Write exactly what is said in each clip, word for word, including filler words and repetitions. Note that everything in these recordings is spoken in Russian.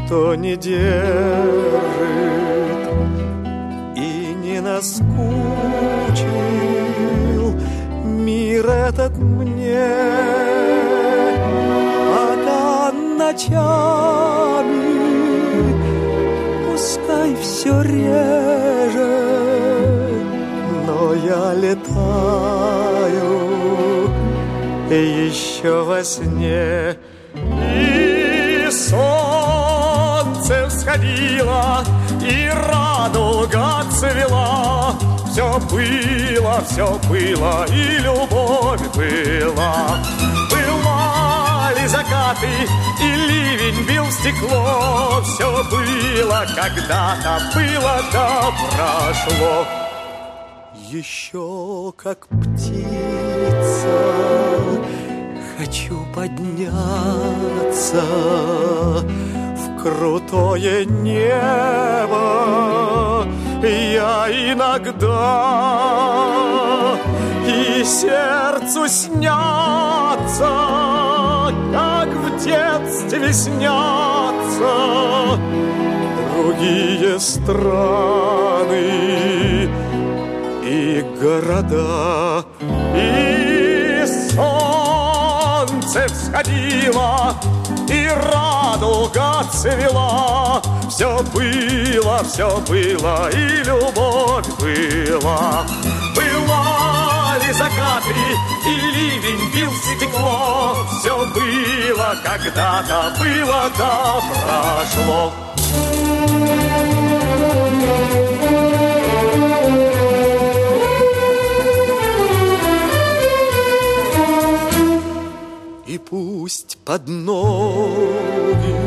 что не держит и не наскучил мир этот мне, пока ночами пускай все реже, но я летаю еще во сне. И солнце всходило, и радуга цвела. Все было, все было, и любовь была. Бывали закаты, и ливень бил в стекло. Все было когда-то, было да прошло. Еще как птица хочу подняться в крутое небо. Я иногда и сердцу снятся, как в детстве снятся другие страны и города. И солнце всходило, и радуга цвела. Все было, все было, и любовь была. Бывали закаты, и ливень бил в стекло. Все было когда-то, было да прошло. И пусть под ноги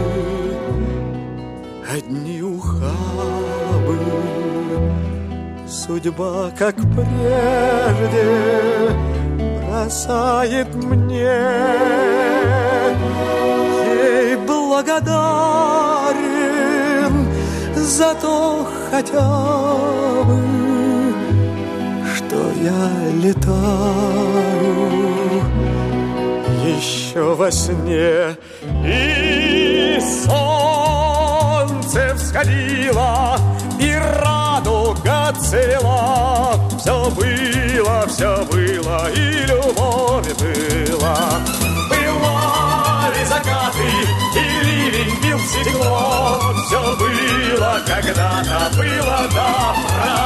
одни ухабы, судьба, как прежде, бросает мне. Ей благодарен за то хотя бы, что я летаю еще во сне. И солнце всходило, и радуга цвела. Все было, все было, и любовь была. Бывали закаты, и ливень бил в стекло. Все было когда-то, было да